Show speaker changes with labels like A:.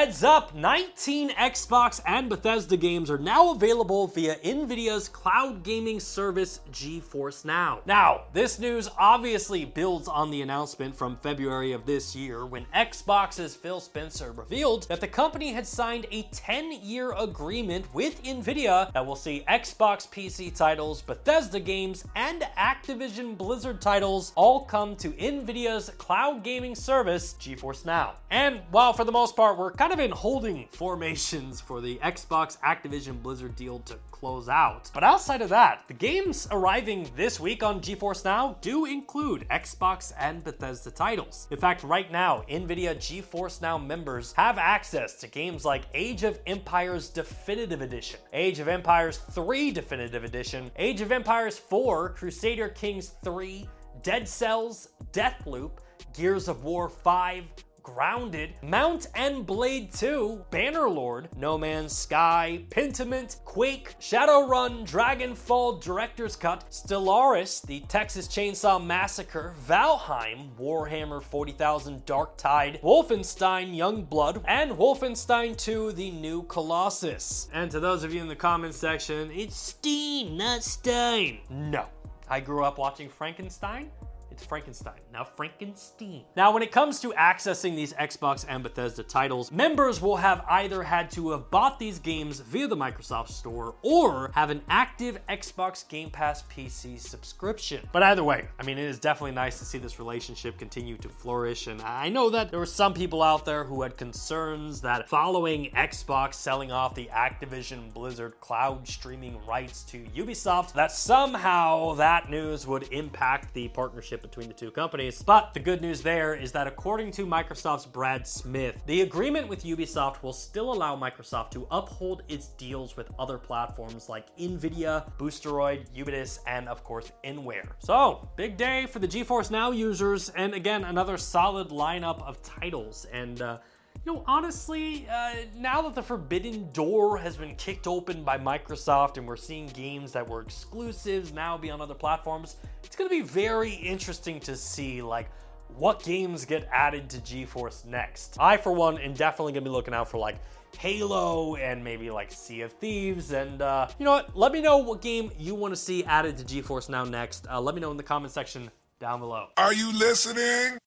A: Heads up, 19 Xbox and Bethesda games are now available via NVIDIA's cloud gaming service GeForce Now. Now, this news obviously builds on the announcement from February of this year when Xbox's Phil Spencer revealed that the company had signed a 10-year agreement with NVIDIA that will see Xbox PC titles, Bethesda games, and Activision Blizzard titles all come to NVIDIA's cloud gaming service GeForce Now. And while for the most part we're kind of in holding formations for the Xbox Activision Blizzard deal to close out, but outside of that, the games arriving this week on GeForce Now do include Xbox and Bethesda titles. In fact, right now, NVIDIA GeForce Now members have access to games like Age of Empires Definitive Edition, Age of Empires 3 Definitive Edition, Age of Empires 4, Crusader Kings 3, Dead Cells, Deathloop, Gears of War 5, Grounded, Mount and Blade 2, Bannerlord, No Man's Sky, Pentiment, Quake, Shadowrun, Dragonfall Director's Cut, Stellaris, the Texas Chainsaw Massacre, Valheim, Warhammer 40,000 Darktide, Wolfenstein Youngblood, and Wolfenstein 2 The New Colossus. And to those of you in the comments section, it's Stein, not Stein. No, I grew up watching Frankenstein. It's Frankenstein, now Frankenstein. Now, when it comes to accessing these Xbox and Bethesda titles, members will have either had to have bought these games via the Microsoft Store or have an active Xbox Game Pass PC subscription. But either way, I mean, it is definitely nice to see this relationship continue to flourish. And I know that there were some people out there who had concerns that following Xbox selling off the Activision Blizzard cloud streaming rights to Ubisoft, that somehow that news would impact the partnership between the two companies. But the good news there is that according to Microsoft's Brad Smith, the agreement with Ubisoft will still allow Microsoft to uphold its deals with other platforms like Nvidia, Boosteroid, Ubisoft, and of course Enware. So, big day for the GeForce Now users, and again, another solid lineup of titles. And honestly, now that the forbidden door has been kicked open by Microsoft and we're seeing games that were exclusives now be on other platforms, it's going to be very interesting to see what games get added to GeForce next. I, for one, am definitely going to be looking out for Halo and maybe Sea of Thieves. And you know what? Let me know what game you want to see added to GeForce Now next. Let me know in the comment section down below.
B: Are you listening?